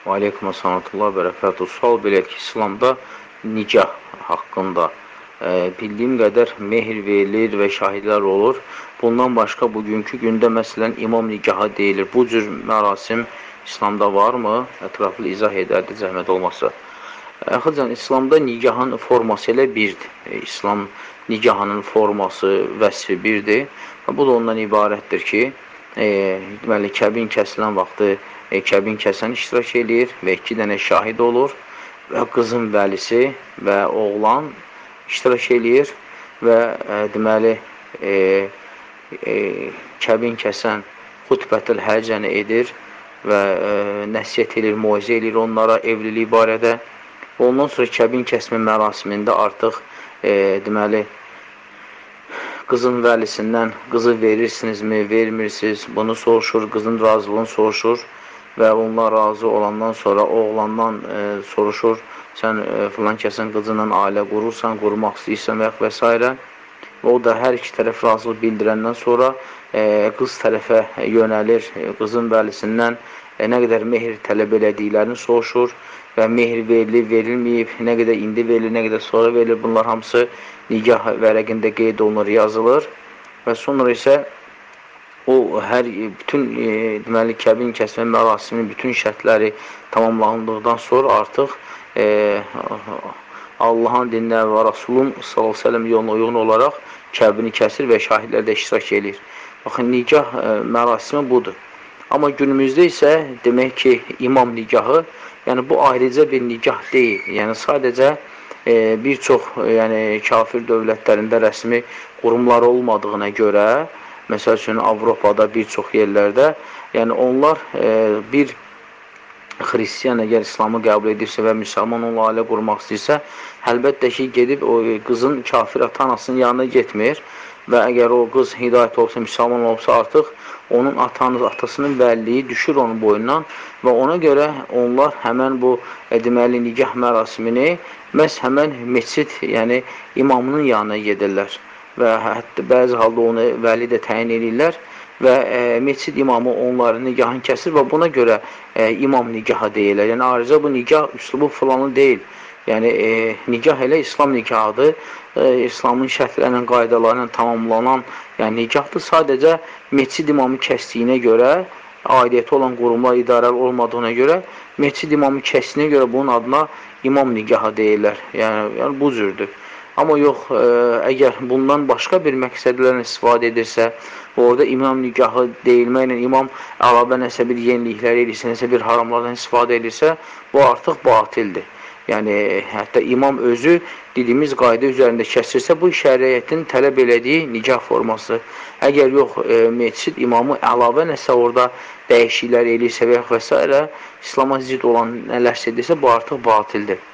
Və aleykum əssalatullah və bərəkatuhu. Sual belə ki, İslamda nicah haqqında bildiyim qədər mehr verilir və şahidlər olur. Bundan başqa bugünkü gündə məsələn imam nikahı deyilir. Bu cür mərasim İslamda varmı? Ətraflı izah edərdi, zəhmət olmasa. Axıcan, İslamda nikahın forması elə birdir. İslam nikahının forması, vəsfi birdir. Bu da ondan ibarətdir ki, deməli, kəbin kəsilən vaxtı kəbin kəsən iştirak edir və 2 dənə şahid olur və qızın vəlisi və oğlan iştirak edir və deməli, kəbin kəsən xutbətül həcəni edir və nəsiyyət edir, muizə edir onlara evlilik barədə. Ondan sonra kəbin kəsmə mərasimində artıq deməli, qızın vəlisindən qızı verirsinizmi, vermirsiniz, bunu soruşur, qızın razılığını soruşur və onlar razı olandan sonra oğlandan soruşur, sən filan kəsin qızından ailə qurursan, qurmaq istəyirsən və s. Və o da hər iki tərəf razılıq bildirəndən sonra qız tərəfə yönəlir, qızın vəlisindən nə qədər mehr tələb elədiklərini soruşur və mehr verilir, verilməyib, nə qədər indi verilir, nə qədər sonra verilir, bunlar hamısı nikah vərəqində qeyd olunur, yazılır və sonra isə o bütün deməli, kəbin kəsmə mərasiminin bütün şərtləri tamamlandıqdan sonra artıq Allahın dininə və Rasulun s.ə.v yoluna uyğun olaraq kəbini kəsir və şahidlər də iştirak edir. Baxın, nikah mərasimi budur. Amma günümüzdə isə demək ki, imam nikahı, yəni bu ayrıca bir nikah deyil. Yəni sadəcə bir çox kafir dövlətlərində rəsmi qurumları olmadığına görə, məsəl üçün Avropada bir çox yerlərdə, yəni onlar bir xristiyan əgər İslamı qəbul edirsə və müsəlman onunla ailə qurmaq istəyirsə, əlbəttə ki, gedib o qızın kafir ata-anasının yanına getmir və əgər o qız hidayət olsa, müsəlman olsa artıq onun atasının vəliliyi düşür onun boyundan və ona görə onlar həmən bu deməli nikah mərasimini məhz həmən meçid, yəni imamının yanına gedirlər və hətta bəzi halda onu vəli də təyin edirlər və meçid imamı onların nikahını kəsir və buna görə imam nikahı deyirlər. Yəni ayrıca bu nikah üslubu falanı deyil. Yəni nikah elə İslam nikahıdır. İslamın şərtlərlə, qaydalarla tamamlanan nikahdır. Sadəcə meçid imamı kəsdiyinə görə, aidiyyəti olan qurumlar idarəli olmadığına görə, meçid imamı kəsdiyinə görə bunun adına imam nikahı deyirlər. Yəni bu cürdür. Amma yox, əgər bundan başqa bir məqsədlərlə istifadə edirsə, orada imam nikahı deyilməklə imam əlavə nəsə bir yeniliklər edirsə, nəsə bir haramlardan istifadə edirsə, bu artıq batildir. Yəni, hətta imam özü dediyimiz qayda üzərində kəsirsə, bu şəriətin tələb elədiyi nikah forması. Əgər yox, meçid imamı əlavə nəsə orada dəyişiklər edirsə və s. İslama zid olan nələrsə edirsə, bu artıq batildir.